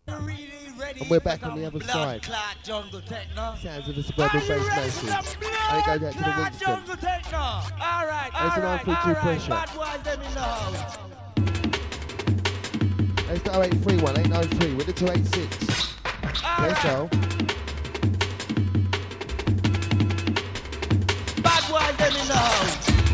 And we're back on the other side. Sounds of the suburban bass nation. And it goes out to the Winston. There's an 932 pressure. There's the 0831, 893 with the 286. Let's go. Bad boys them in the house.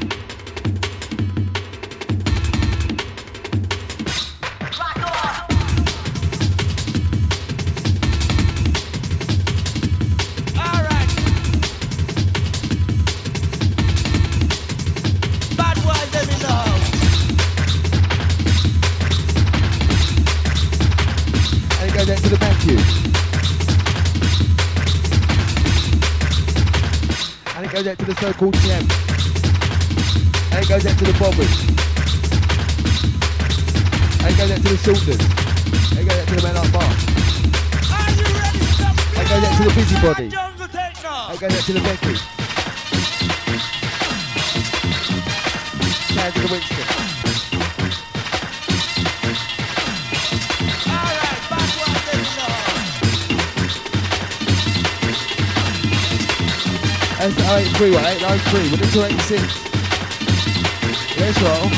Goes out to the vacuum. And it goes out to the so-called champ. And it goes out to the bobbers. And it goes out to the Saunders. And it goes out to the man like Mark. And it goes out to the busybody. And it goes out to the Becky. Sounds of the Winston. That's the 0831, 893 with the 286. Let's roll.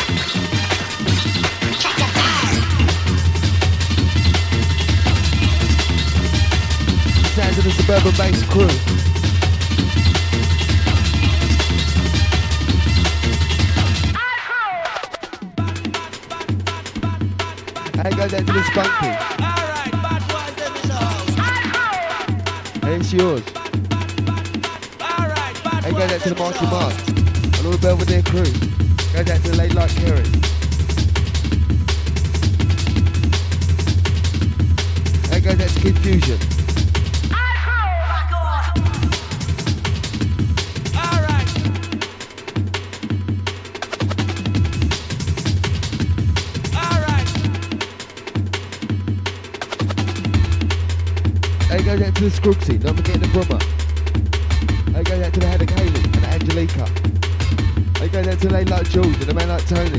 Sounds of the suburban bass crew. And it goes out to the Spunky. And it's yours. And goes out to the Marky Mark and all the Belvedere crew. Goes out to the Lady Like Kerry. And goes out to Kid Fusion. And goes out to the Scroogsy, not forgetting the Brummer. They go out to the head of Kaylee and the Angelica. They go out to the lady like Jules and the man like Tony.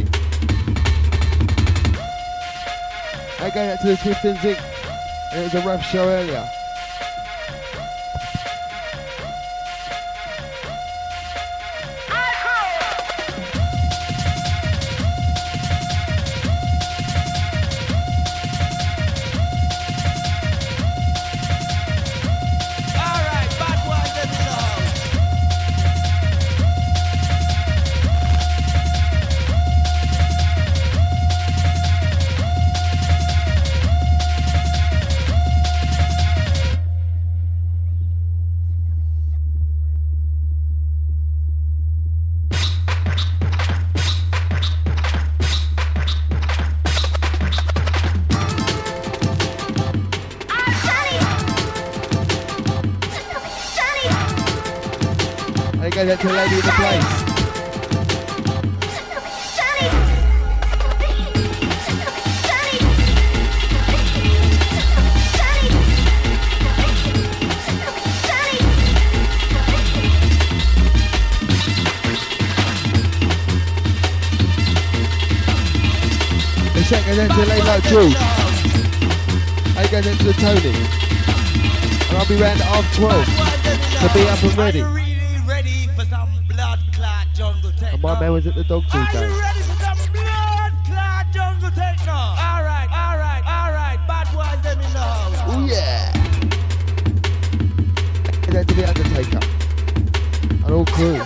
They go out to the Swift and Zinc. And it was a rough show earlier. Goes out to the lady in the place. The check goes out to the lady like Jules. He goes out to the Tony. And I'll be round at 12:30 to be up and ready. And my man was at the dogs all day. Are you ready for some blood clot jungle techno? Alright. Bad boys them in the house. Oh yeah. And then to the Undertaker. And all crew.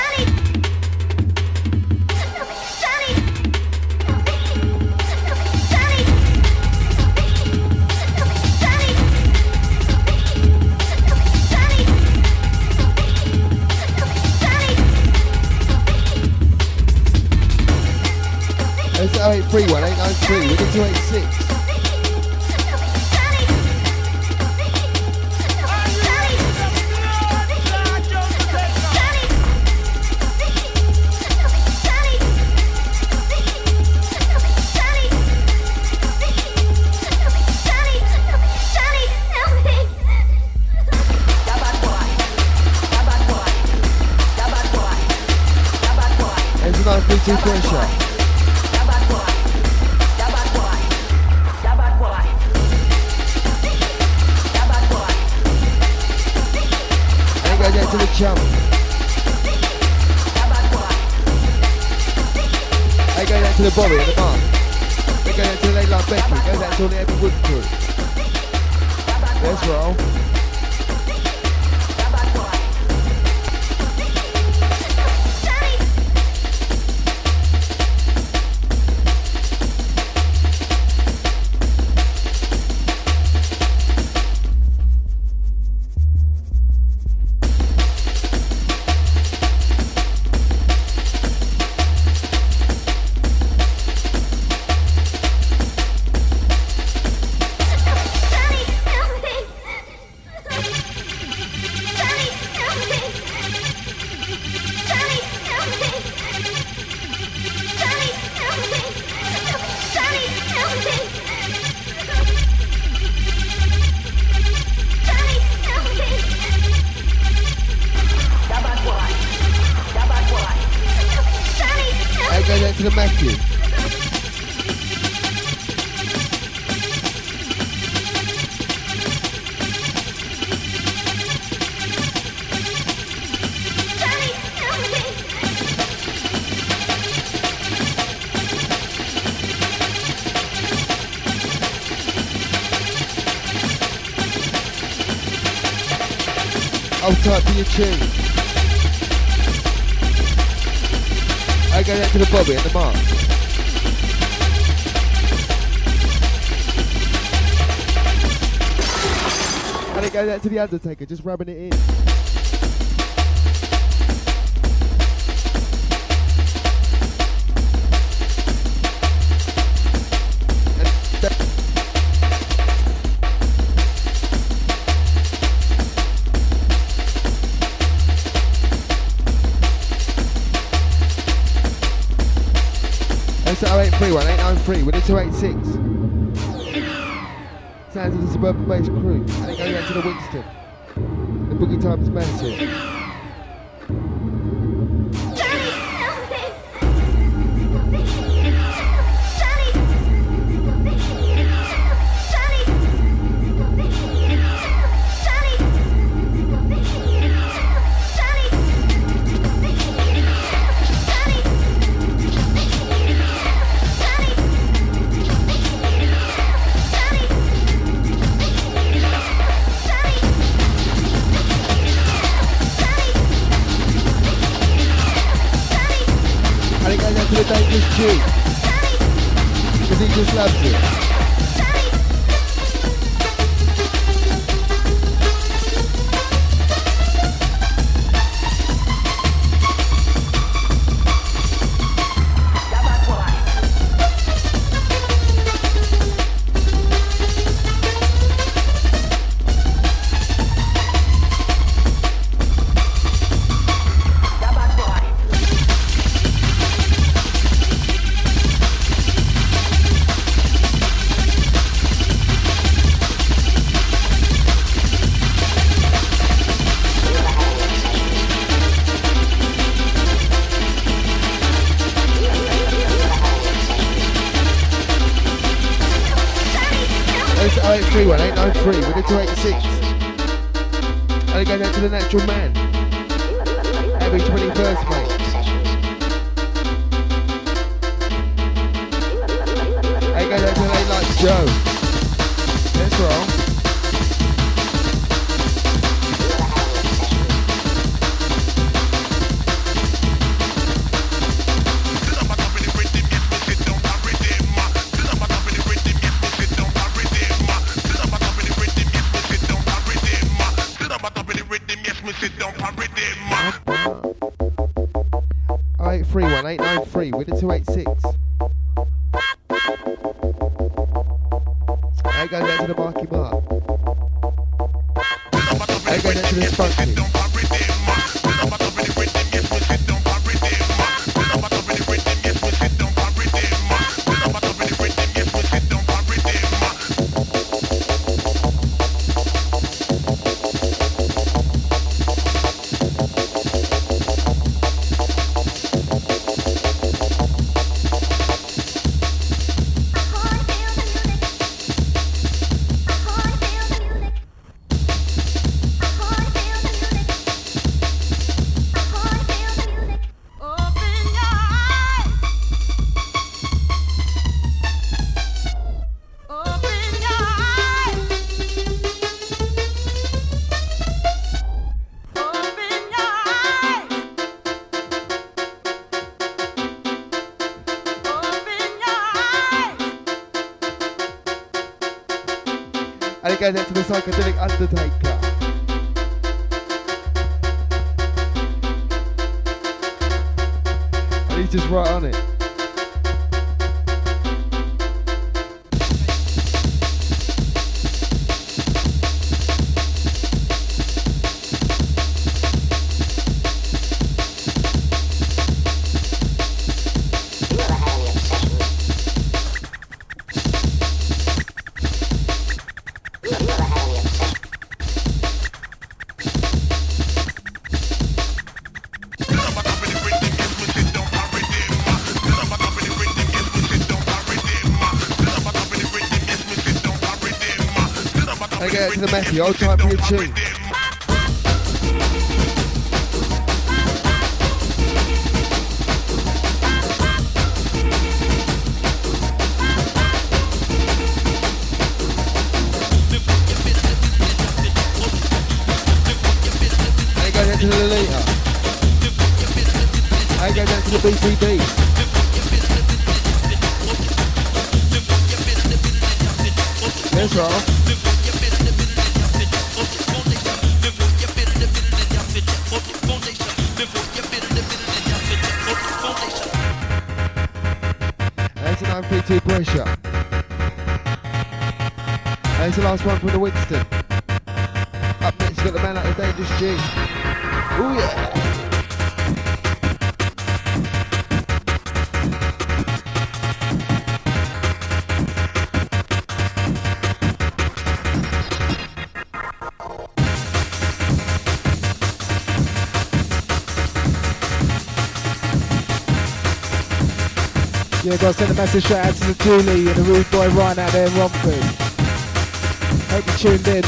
It's 0831, 893 with the 286. It's a 932 pressure. chump. Hey, go down to the Bobby and the Mark. Hey, go down to the Lady Like Becky. Go down to all the Heavy Wood crew. Let's roll. To the Matthew. I'll type for your tune. I go down to the Bobby and the Mark. And it goes down to the Undertaker, just rubbing it in. That's 0831 893 with a 286. Sounds of the Suburban Bass crew. And it goes out to the Winston. The Boogie Times Massive. To the Dangerous G, because he just loves it. It's 0831 893 with a 286. And it goes out to the Natural Man. Happy 21st, mate. And it goes out to the Lady Like Joe. Let's roll. Oh, 0831 893 with a 286. There goes down to the Marky Mark. There goes down to the Spunky. And it goes out to the Psychedelic Undertaker. And he's just right on it. To the Matthew, I'll type for your tune. I go down to the Lolita. I go down to the BCB. That's right. That's an 932 pressure. That's the last one from the Winston. Up next, you got the man like the Dangerous G. Oh yeah! Yeah, gotta send a massive shout out to the Julie and the Rude Boy Ryan out there in Romford. Hope you tuned in.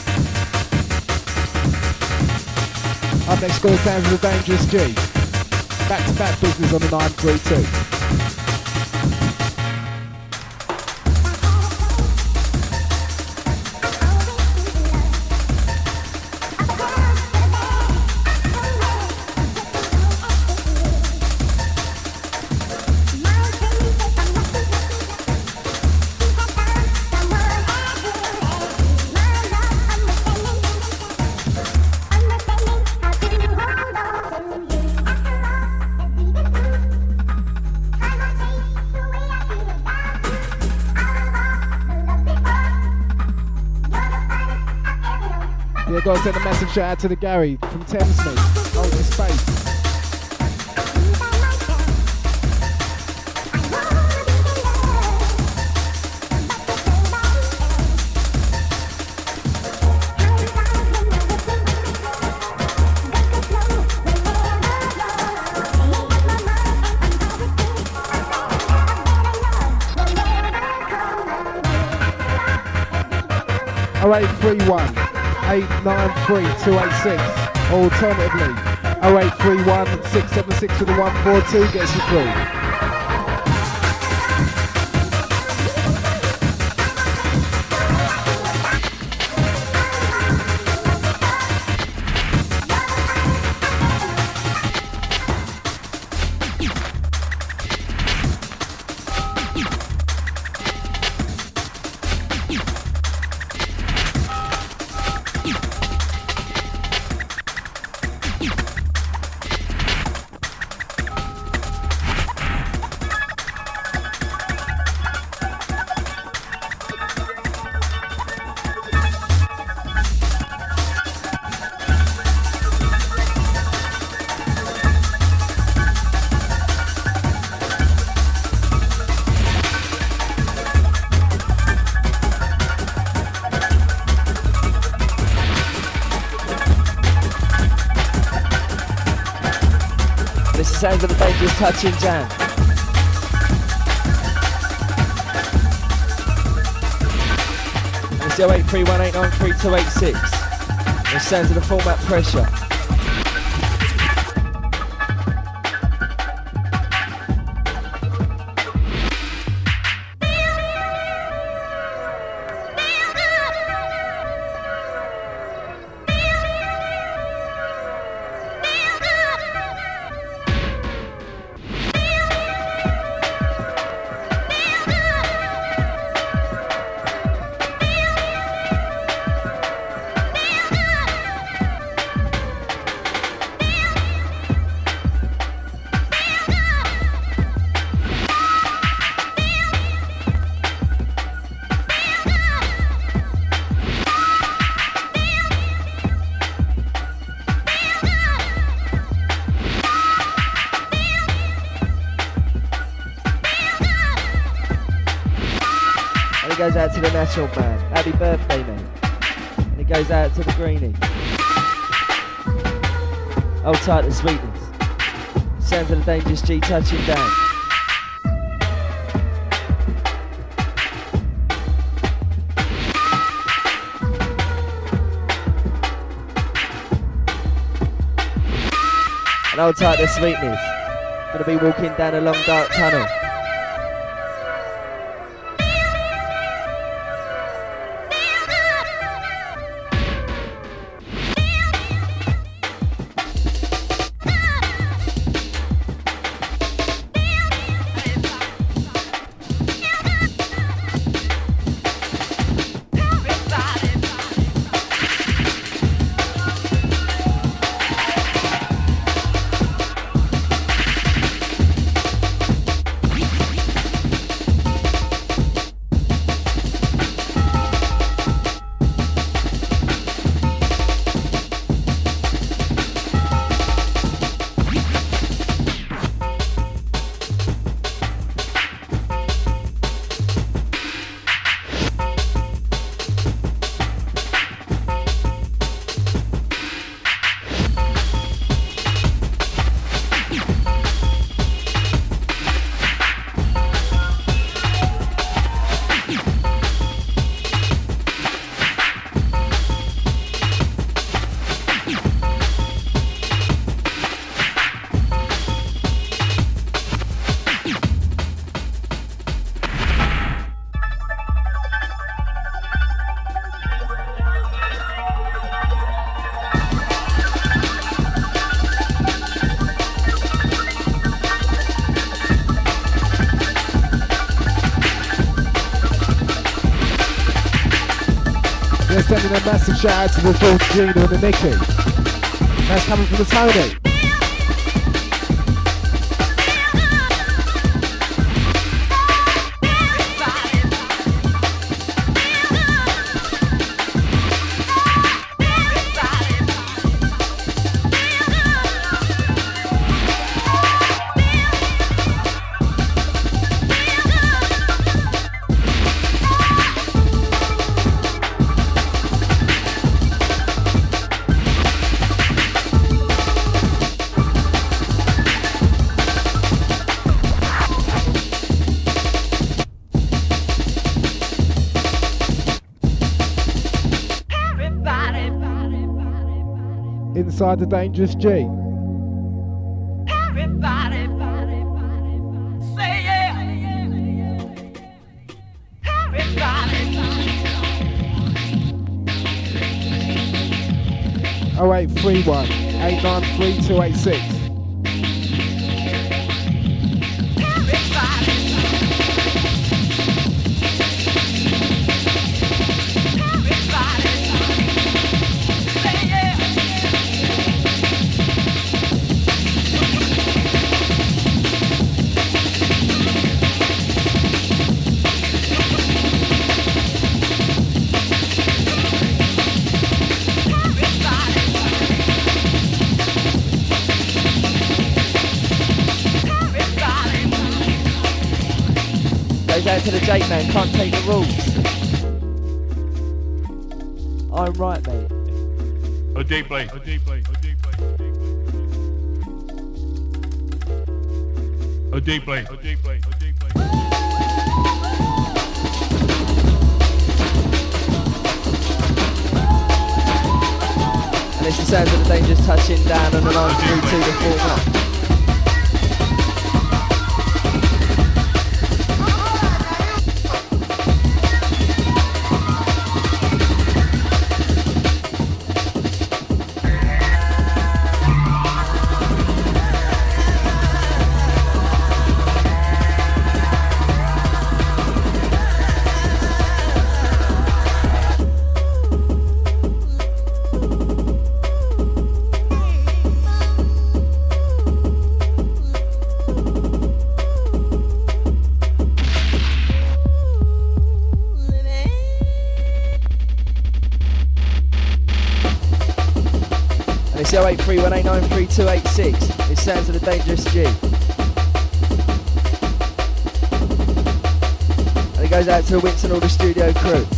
Up next, Score Sounds of the Dangerous G. Back-to-back business on the 932. Gotta send a massive shout out to the Gary from Thamesmead, holding space. Oh, 0831 893 286, or alternatively 0831 676 with a 142 gets you through. Sounds of the Dangerous Touching Jam. It's 0831893286. It sounds of the Format Pressure. goes out to the natural man. Happy birthday, mate. And it goes out to the greenie. Hold tight to sweetness. Sounds of the Dangerous G touching down. And hold tight to sweetness. Gonna be walking down a long dark tunnel. Sending a massive shout out to the George Gina and the Nicky. That's coming from the Tony. Inside the Dangerous G. Everybody, say yeah. Everybody. 0831 893 286. Out to the Jake man, can't take the rules. I'm right, mate. A deep play. A deep play. A deep play. A deep play. A deep play. A deep play. And it's the sounds of the Dangerous touching down on the 932 to form up. It's 0831893286. It sounds of the Dangerous G. And it goes out to the Winton All the studio crew.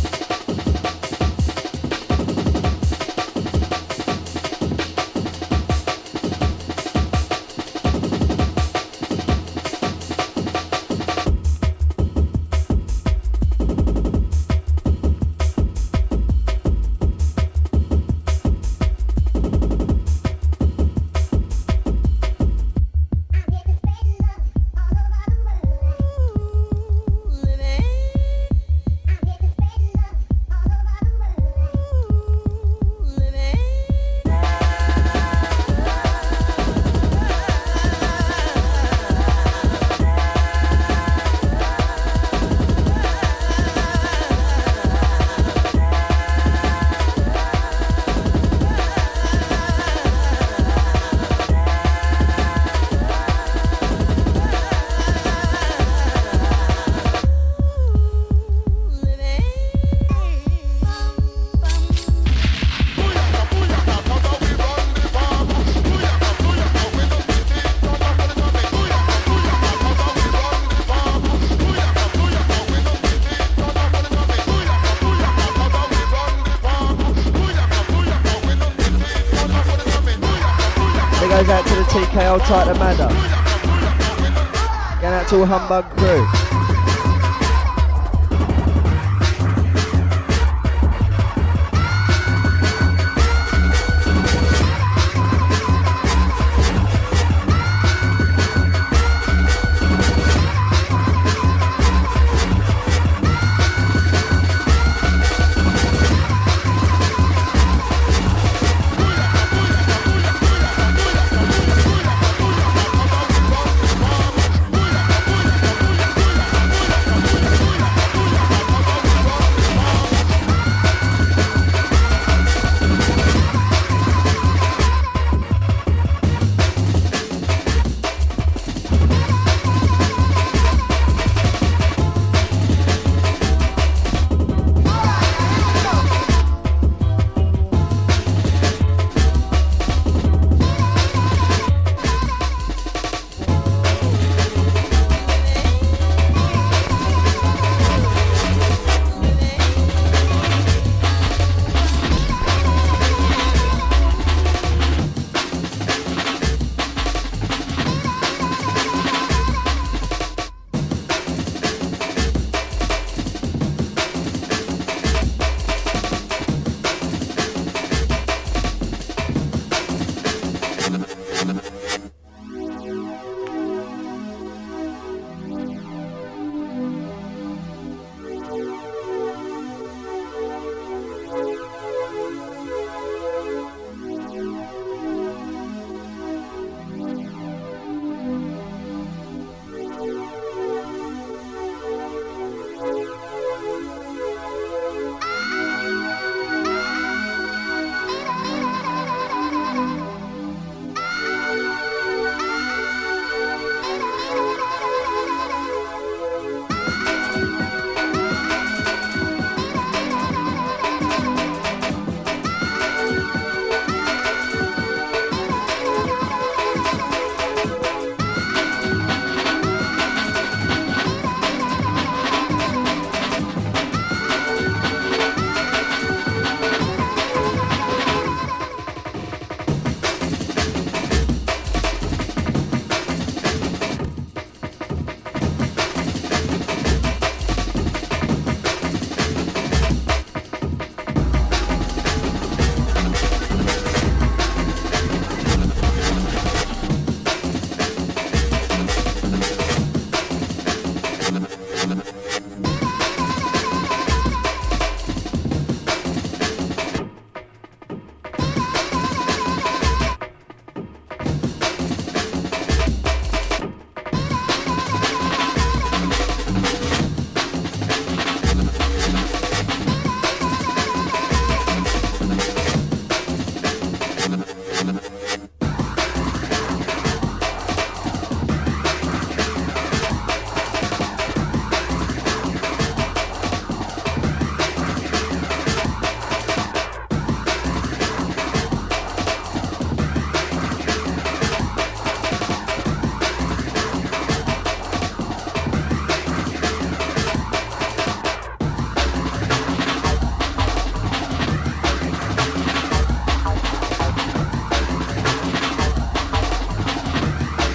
Out to the TK Old Tight Amanda. Going out to all Humbug crew.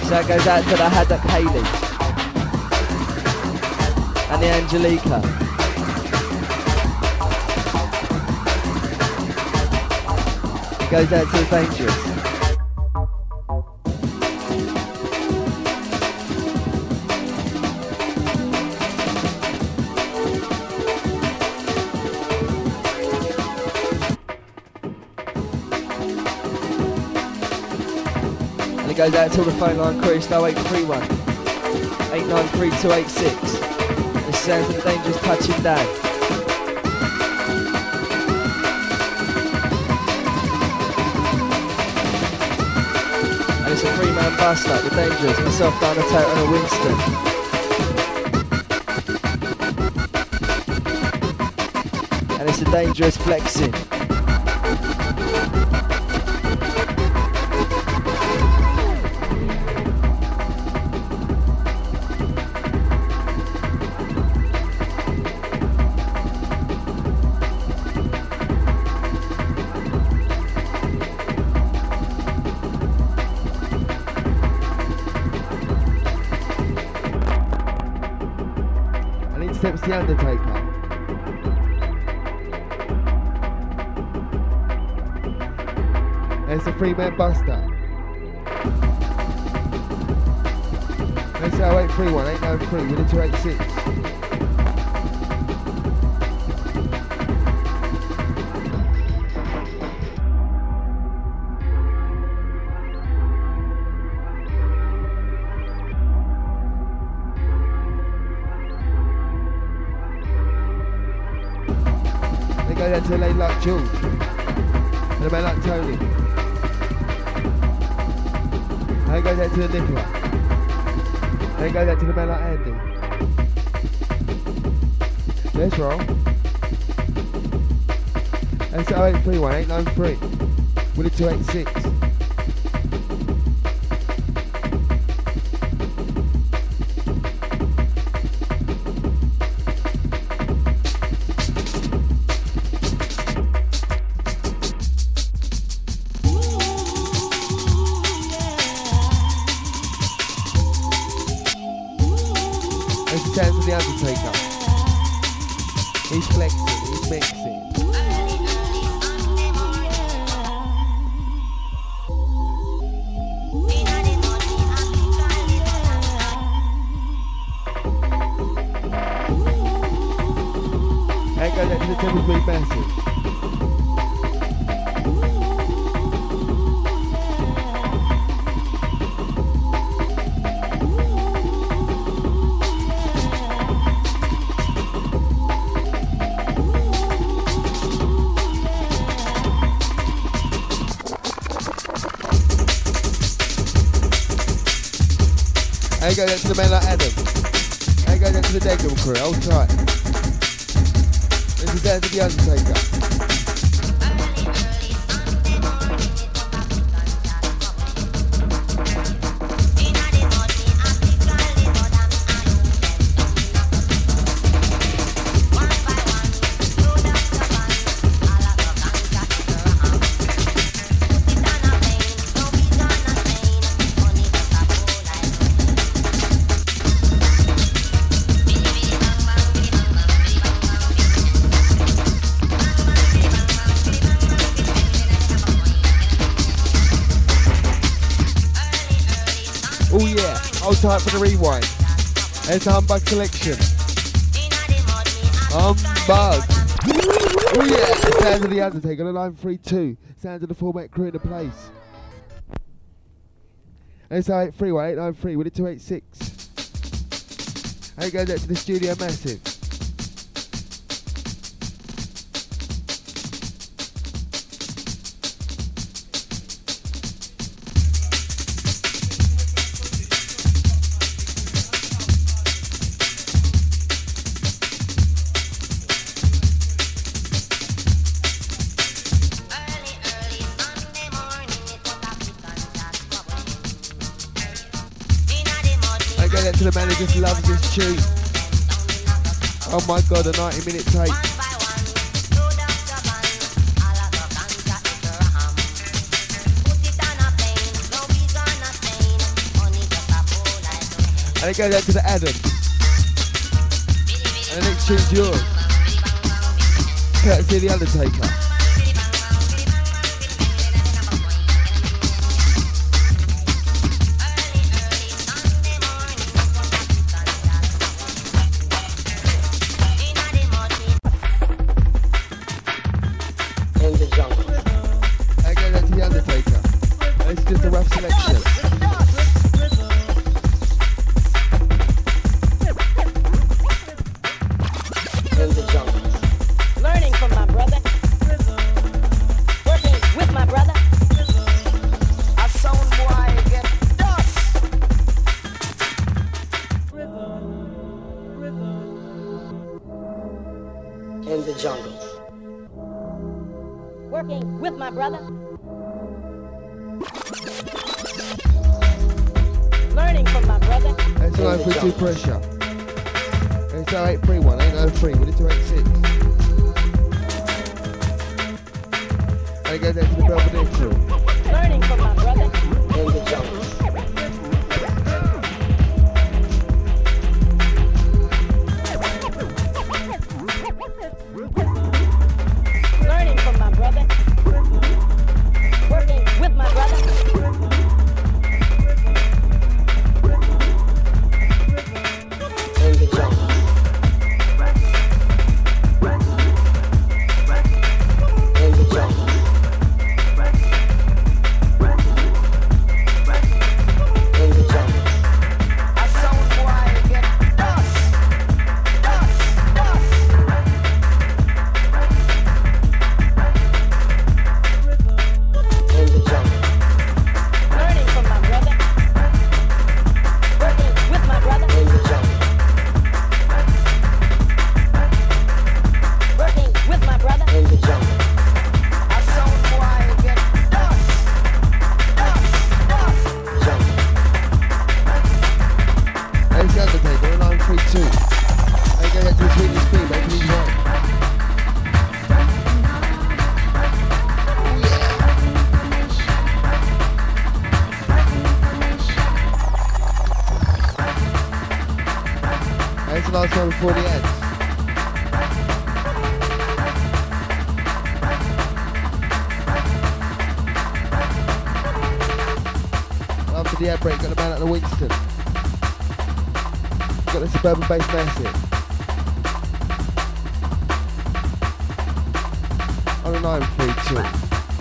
So it goes out to the Haddock Haley and the Angelica. It goes out to the Dangerous. And it goes out to the phone line crew, 0831 893 286. This sounds of the Dangerous touching down. And it's a 3-man bust up, the Dangerous, myself, Dana Tate and a Winston. And it's the Dangerous flexing. Steps the Undertaker. There's a 3-man buster. There's 0831 893 with a 286. Go down to the lady like Jules and a man like Tony. And go down to the Nicola. And go down to the man like Andy. Let's roll. That's 0831 893 with a 286. Sounds of the Undertaker. He's flexing, he's mixing. And go down to the Temple's Big Massive. And go down to the man like Adam. And go down to the Degum crew, hold tight. This is down to the Undertaker. Hold tight for the rewind. There's the Humbug selection. Humbug. Oh yeah, sounds of the Undertaker on line 3-2. Sounds of the format crew in the place. There's 0831 893 with a 286. And it goes out to the Studio Massive. To the man who just loves this tune. Oh my god, a 90-minute tape. And it goes out to the Adam. And the next tune's yours. Courtesy of The Undertaker. Pressure. It's 0831, 803, with it to 86. And it goes out to the Belvedere crew. Learning from my brother in the jungle. Learning from my brother. Working with my brother. Before the end. After the air break, got the man at the Winston. Got the Suburban Bass Massive. On a 932.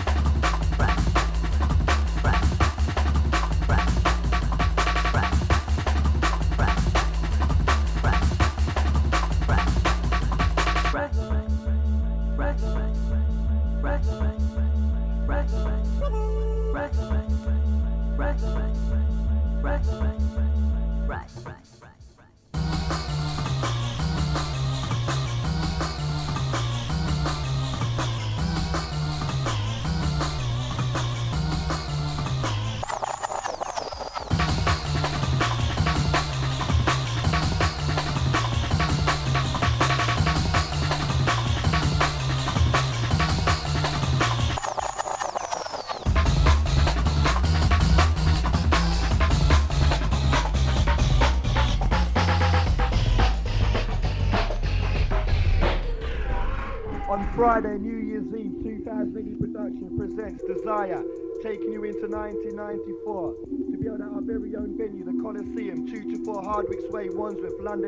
Friday, New Year's Eve 2080 production presents Desire, taking you into 1994 to be on our very own venue, the Coliseum, 224 Hardwicks Way, Wandsworth, London,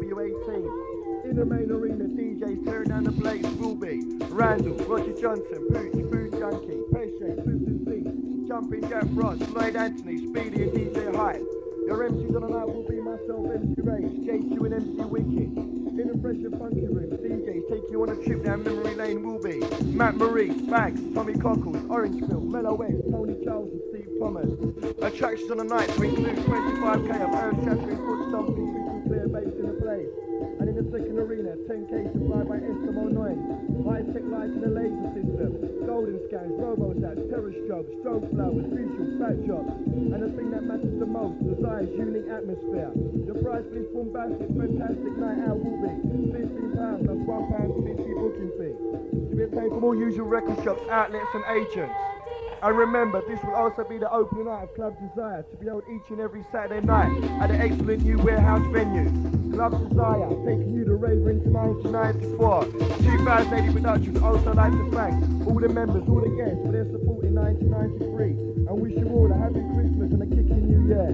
SW18. In the main arena, DJs tearing down the place will be Randall, Roger Johnson, Pooch, Food Junkie, Pesce, Susan Z, Jumping Jack Ross, Lloyd Anthony, Speedy and DJ Hype. Your MCs on the night will be myself, MC Rage, JQ and MC Wicked. In the fresh and funky room, DJs take you on a trip down memory lane will be Matt Marie, Bags, Tommy Cockles, Orangeville, Mellow West, Tony Charles and Steve Thomas. Attractions on the night to include 25k of earth-shattering foot stomping, crystal clear bass in the place. And in the second arena, 10k supplied by Eskimo Noise, high-tech lights in the laser system, golden scans, robo-zaps, terror strobes, strobe flowers, visuals, fat jobs. And the thing that matters the most, Desire's unique atmosphere. The price for this bombastic, fantastic night out will be £15, that's £1.50 booking fee. To be obtained from all usual record shops, outlets and agents. And remember, this will also be the opening night of Club Desire, to be held each and every Saturday night at the excellent new warehouse venue. Club Desire, taking you to Raver into 1994. 2080 Productions. Also like to thank all the members, all the guests for their support in 1993. And wish you all a happy Christmas and a kicking new year.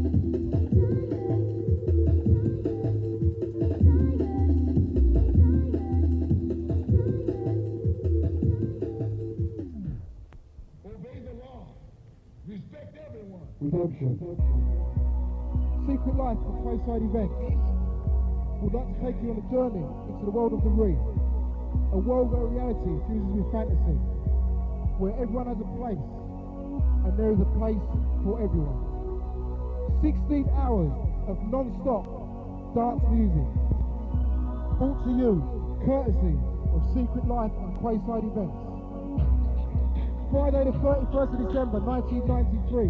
Redemption. Secret Life of Wayside Events would like to take you on a journey into the world of the Re, a world where reality fuses with fantasy, where everyone has a place, and there is a place for everyone. 16 hours of non-stop dance music, brought to you courtesy of Secret Life of Wayside Events. Friday the 31st of December 1993.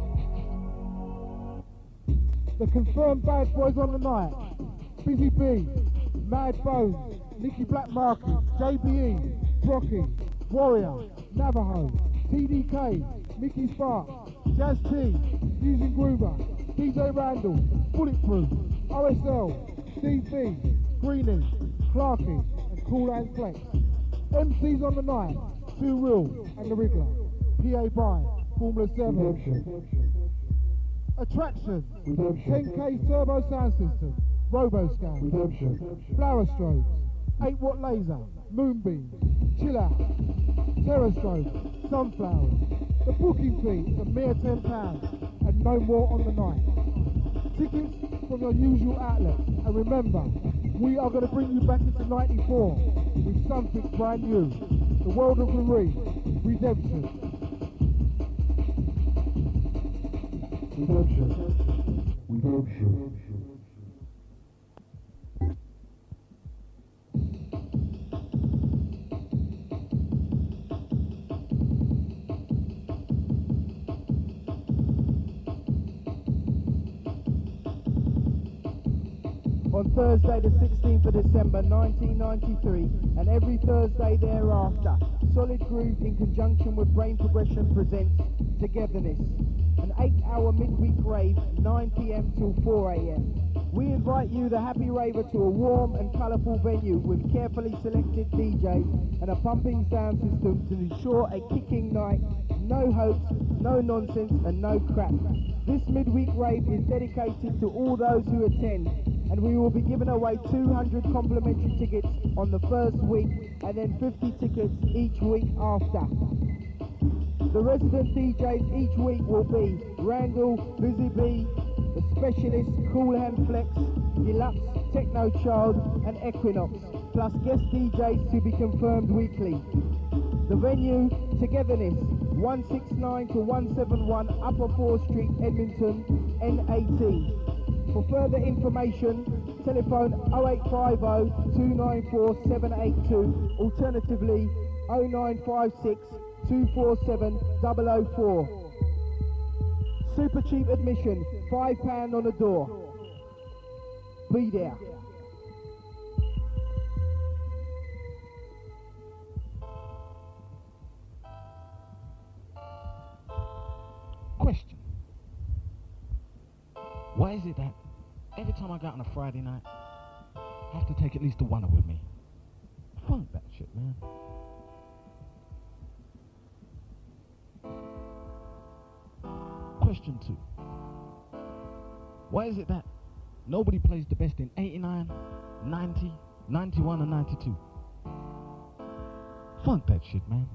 The confirmed bad boys on the night: Busy B, Mad Bones, Nicky Black Market, JBE, Brocky, Warrior, Navajo, TDK, Mickey Sparks, Jazz T, Fusion Groover, DJ Randall, Bulletproof, OSL, Steve B, Greenies, Clarky, and Cool Hand Flex. MCs on the night: Too Real and The Riddler, PA by Formula 7. Attraction: 10K Turbo Sound System, RoboScan, Flower Strobes, 8-watt laser, Moonbeam, Chill Out, Terrastrobe, Sunflowers. The booking fee is a mere £10 and no more on the night. Tickets from your usual outlets, and remember, we are going to bring you back into 94 with something brand new. The world of the Re, Redemption. Redemption. On Thursday the 16th of December 1993 and every Thursday thereafter, Solid Groove in conjunction with Brain Progression presents Togetherness, an 8-hour midweek rave, 9 p.m. till 4 a.m. We invite you, the happy raver, to a warm and colourful venue with carefully selected DJs and a pumping sound system to ensure a kicking night, no hoax, no nonsense and no crap. This midweek rave is dedicated to all those who attend, and we will be giving away 200 complimentary tickets on the first week and then 50 tickets each week after. The resident DJs each week will be Randall, Busy B, The Specialist, Cool Hand Flex, Deluxe, Techno Child and Equinox, plus guest DJs to be confirmed weekly. The venue, Togetherness, 169 to 171 Upper 4th Street, Edmonton, N18. For further information, telephone 0850 294 782, alternatively 0956 247 004. Super cheap admission, £5 on the door. Be there. Question: why is it that every time I go out on a Friday night, I have to take at least a one with me? Funk that shit, man. Question 2: why is it that nobody plays the best in 89, 90, 91 and 92? Funk that shit, man.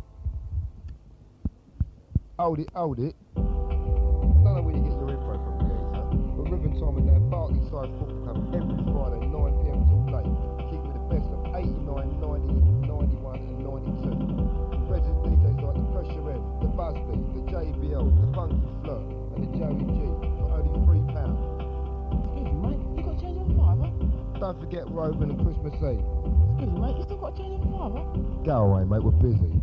Hold it. I don't know where you get your info from, Gazer, but Ribbon Time and that Bartley Side Football Club every Friday, 9 p.m. till late, keep with the best of 89, 90, 91 and 92. Resident DJs like the Pressure Rev, the Busby, the JBL, the Funky Flirt and the Joey G for only £3. Excuse me, mate, you got to change your fiver? Don't forget Rogan and Christmas Eve. Excuse me, mate, you still got to change your fiver? Go away, mate, we're busy.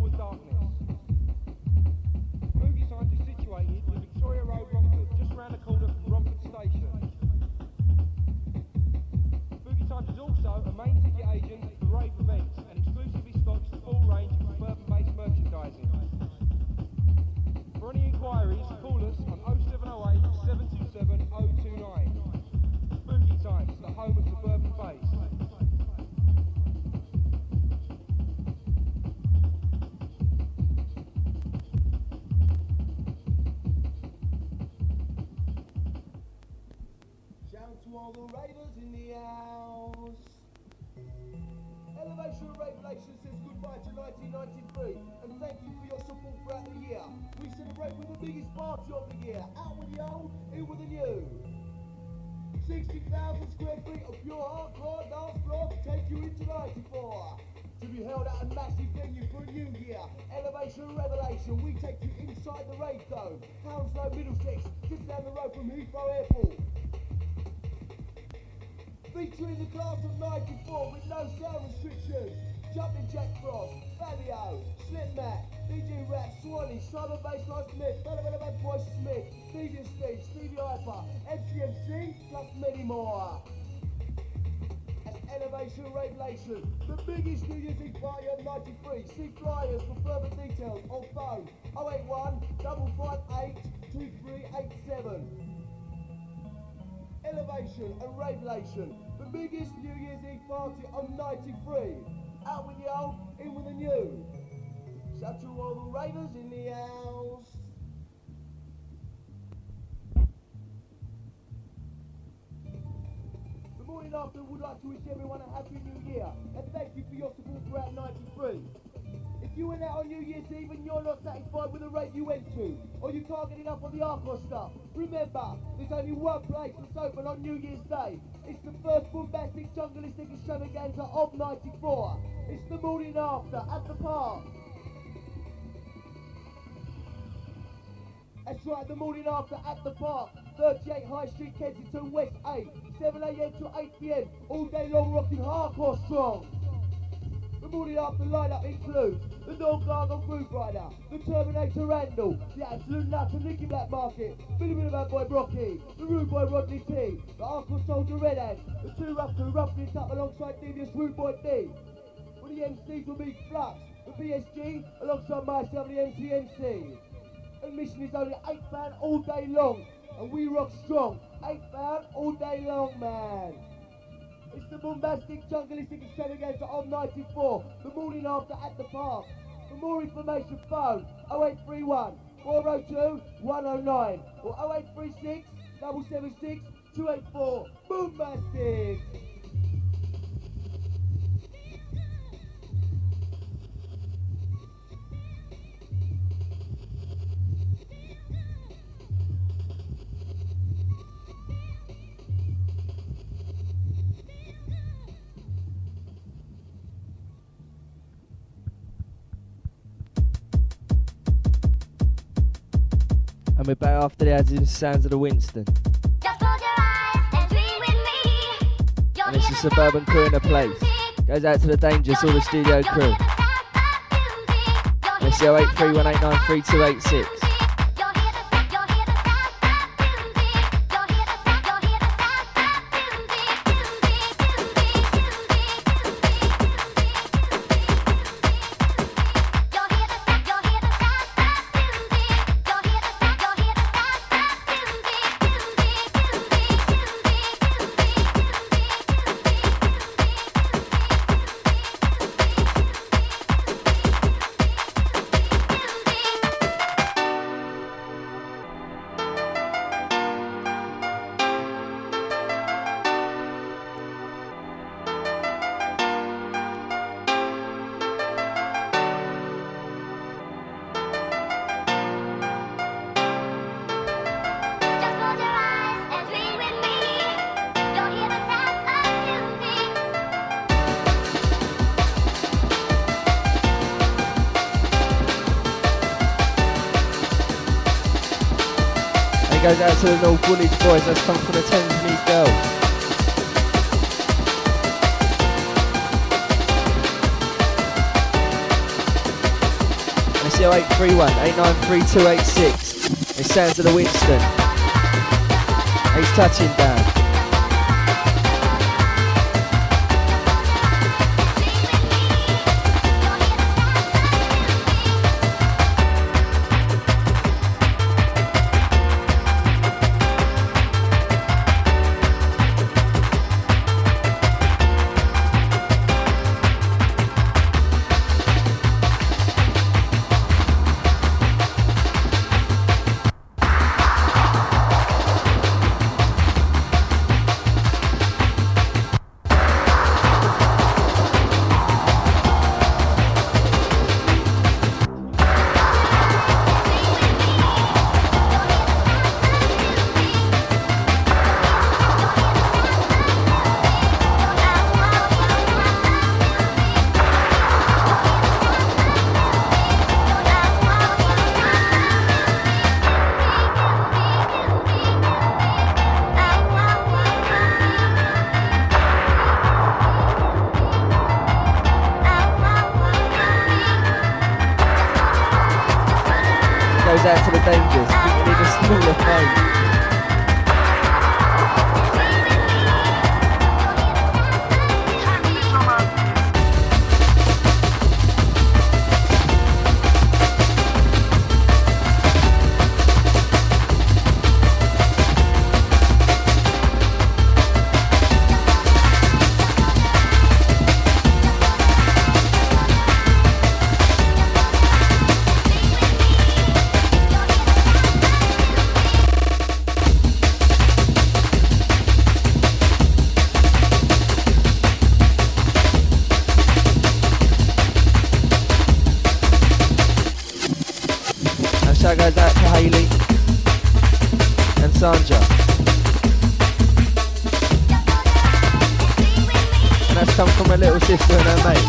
towards darkness. Boogie Times is situated in Victoria Road, Romford, just round the corner from Romford Station. Boogie Times is also a main ticket agent for rave events and exclusively stocks the full range of suburban-based merchandising. For any inquiries, call us on 0708 727 029. Boogie Times, the home of suburban bass. Shout to all the ravers in the house. Elevation Revelation says goodbye to 1993 and thank you for your support throughout the year. We celebrate with the biggest party of the year. Out with the old, in with the new. 60,000 square feet of pure hardcore dance floor to take you into 94. To be held at a massive venue for a new year. Elevation Revelation, we take you inside the rave dome. Hounslow, Middlesex, just down the road from Heathrow Airport. Featuring the class of 94 with no sound restrictions. Jumping Jack Frost, Fabio, Slipmatt, DJ Rat, Swanee, Simon Bassline Smith, Bella Bad Boy Smith, DJ Steve, Stevie Hyper, MCMC, plus many more. At Elevation Revelation, the biggest New Year's Eve party of 93. See flyers for further details on phone 081 558 2387. Elevation and Revelation, the biggest New Year's Eve party on 93. Out with the old, in with the new. Shout to all the ravers in the house. The morning after would like to wish everyone a happy new year and thank you for your support throughout 93. If you went out on New Year's Eve and you're not satisfied with the rave you went to, or you can't get enough of the hardcore stuff, remember, there's only one place that's open on New Year's Day. It's the first bombastic jungleistic extravaganza of 94. It's the morning after at the park. That's right, the morning after at the park. 38 High Street, Kensington, West 8. 7 AM to 8 PM. All day long rocking hardcore strong. The morning after lineup includes the Non-Gargle Groove Rider, the Terminator Randall, the Absolute Nutter Nicky Black Market, Billy Bad Boy Brocky, the Rude Boy Rodney T, the Hardcore Soldier Redhead, the Two Rough Crew roughing it up alongside Devious Rude Boy D. Well, the MCs will be Flux, the BSG, alongside myself, the MCMC. Admission is only £8 all day long, and we rock strong. £8 all day long, man. It's the bombastic jungleistic extravaganza of 94, the morning after at the park. For more information, phone 0831 402 109 or 0836 776 284. Bombastic! And we're back after the ads in the sounds of the Winston. Just close your eyes and dream with me. And it's the Suburban Crew in the place. Goes out to the Dangerous, all the studio crew. And it's 0831893286. Goes out to the North Woolwich boys, that's come from the Thamesmead Girls. 0831 893286. It sounds of the Winston. He's touching down. Out to the dangers. I think we need a smaller phone. Shout goes out to Hayley and Sandra. And that's come from her little sister and her mate.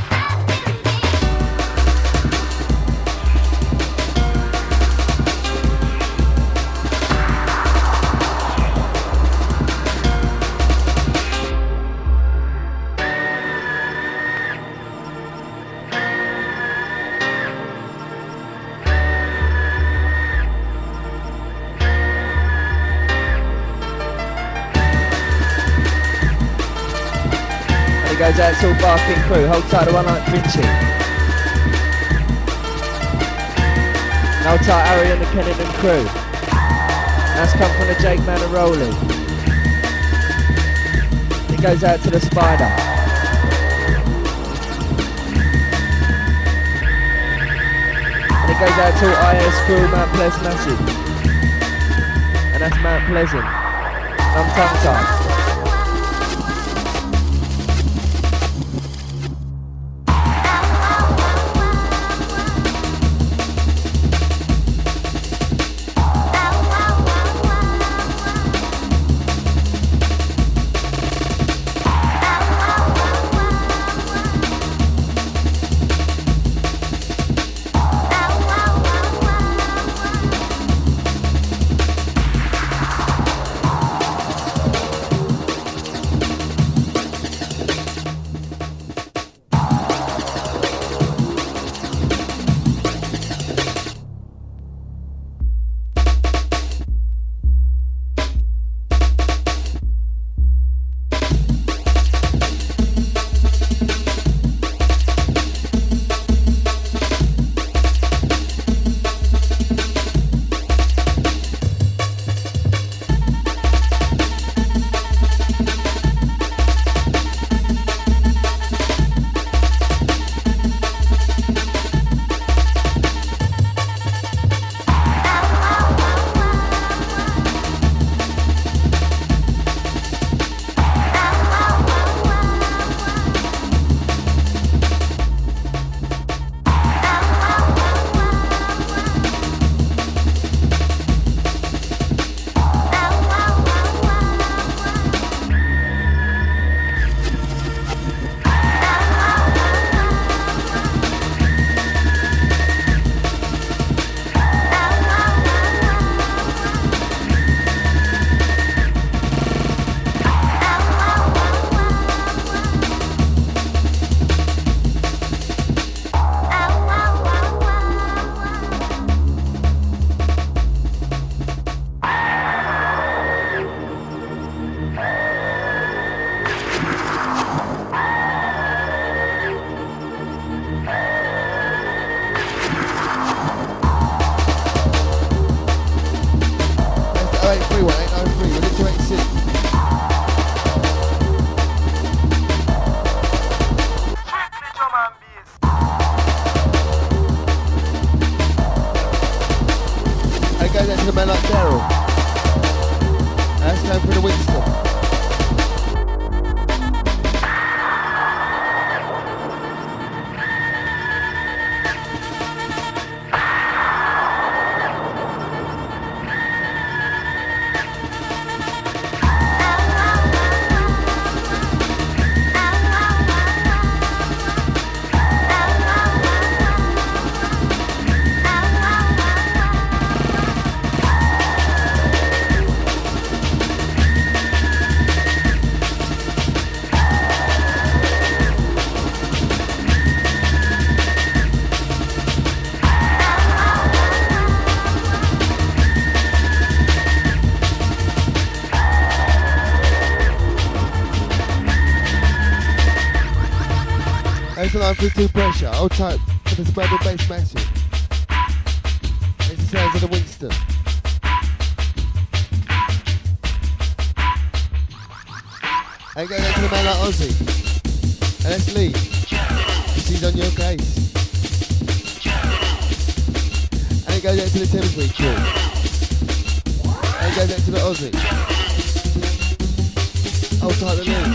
Goes out to all Barking crew. Hold tight to one like Vinci. And hold tight Harry and the Kennington crew. That's come from the Jake Man and Rowley. It goes out to the Spider. And it goes out to all IS crew Mount Pleasant Massive. And that's Mount Pleasant. I'm tongue tied. man like Daryl. That's going for the Winston. It's an 932 pressure, hold tight for the suburban bass massive. It's the sounds of the Winston. And go down to the man like Ozzy. And let's leave. He's on your case. And it goes down to the Thamesmead crew. And it goes down to the Ozzy. Hold tight the lead.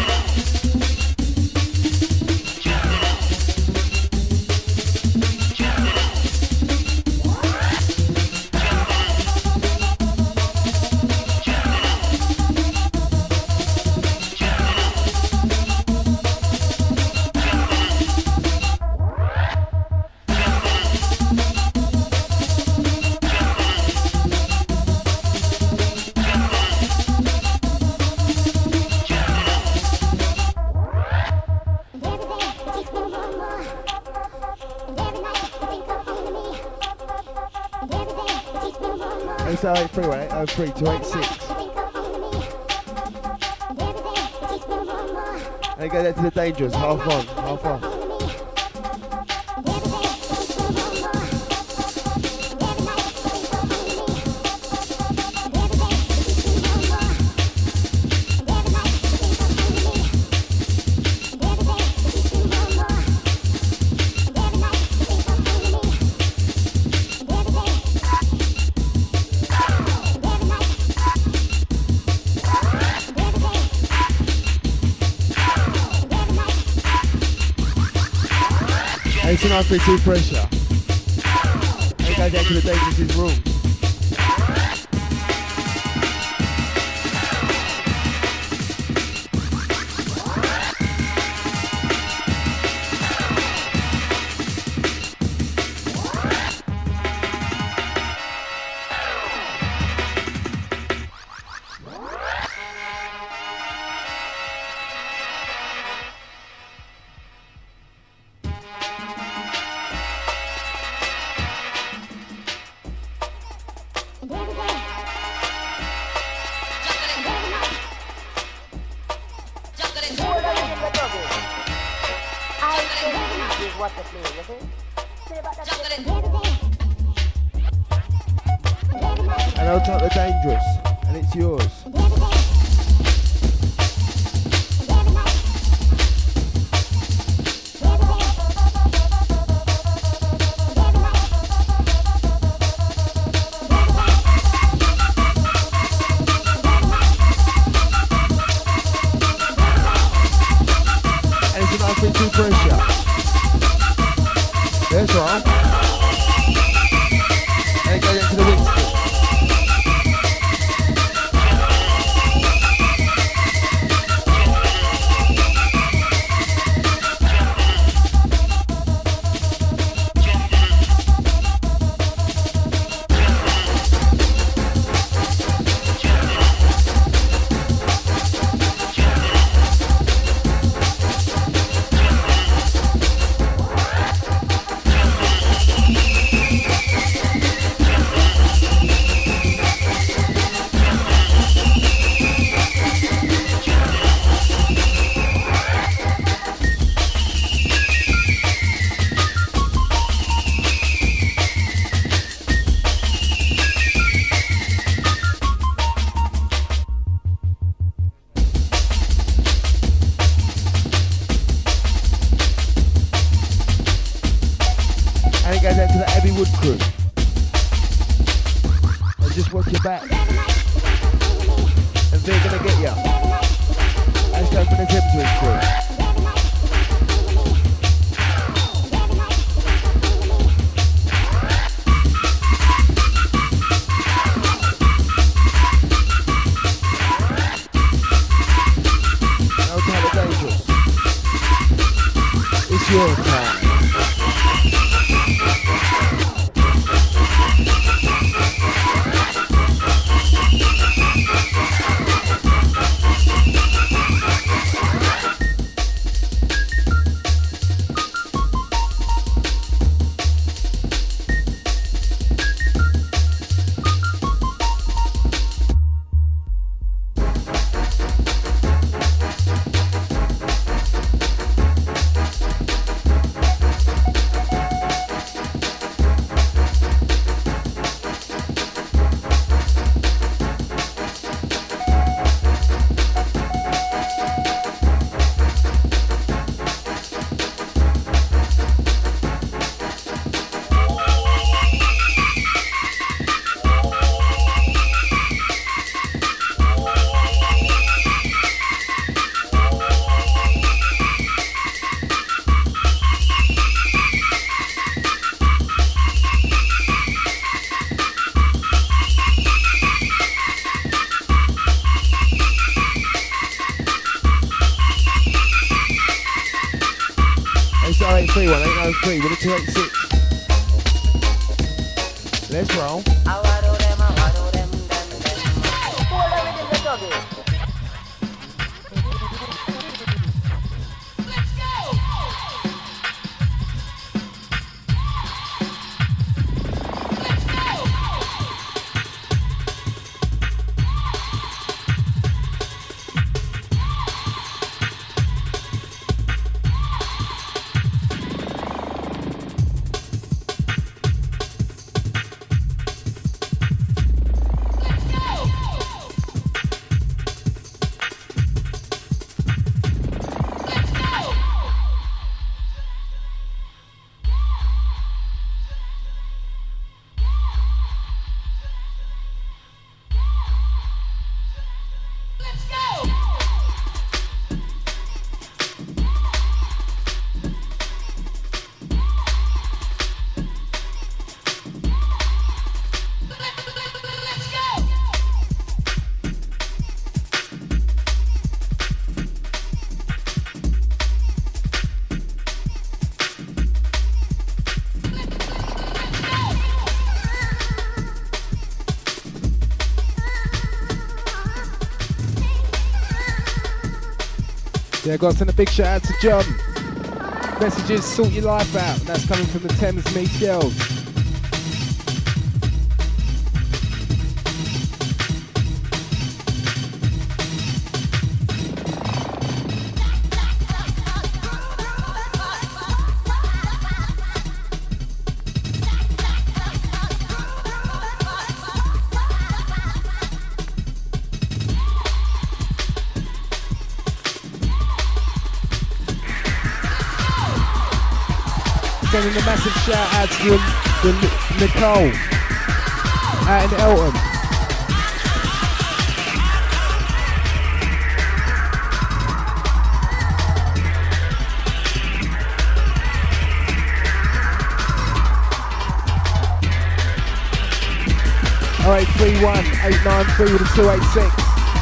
It's 0831 803 286. And go there to the Dangerous, half on, half on. It's an 932 pressure. And it goes down to the Dangerous' room. And I'll take the Dangerous, and it's yours. And it's an 932 pressure. That's right. And go into the Winston. track. And they're gonna get ya. Let's go for the Thameswich crew. It's your time. With a 286. Let's roll. Yeah, got to send a big shout out to John. Messages, sort your life out. And that's coming from the Thames Meet Girls. Sending a massive shout out to Nicole out in Elton. All right, 31893 with a 286.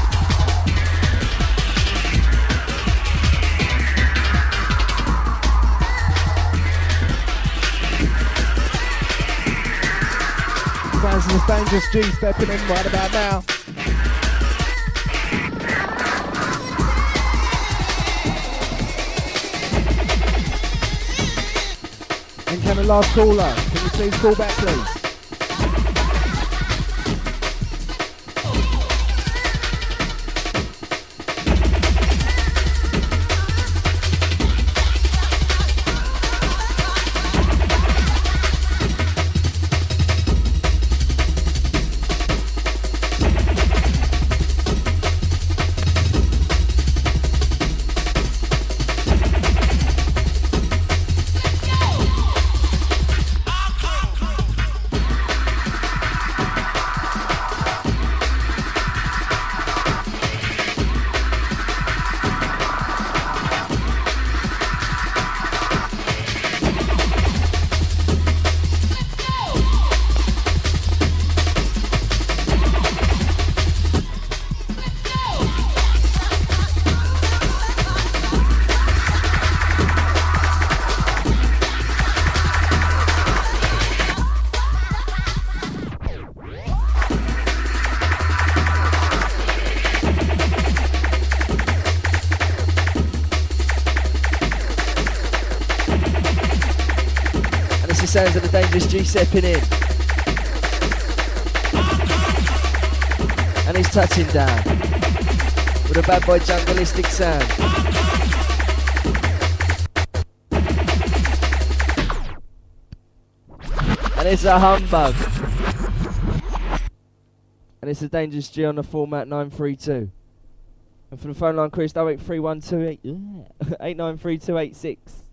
Fans of the Dangerous G stepping in right about now. And can the last caller, can you please call back please? sounds of the Dangerous G stepping in. And he's touching down with a bad boy jungleistic sound. And it's a humbug. And it's a Dangerous G on the format 932. And for the phone line, Chris, 083128 893 286.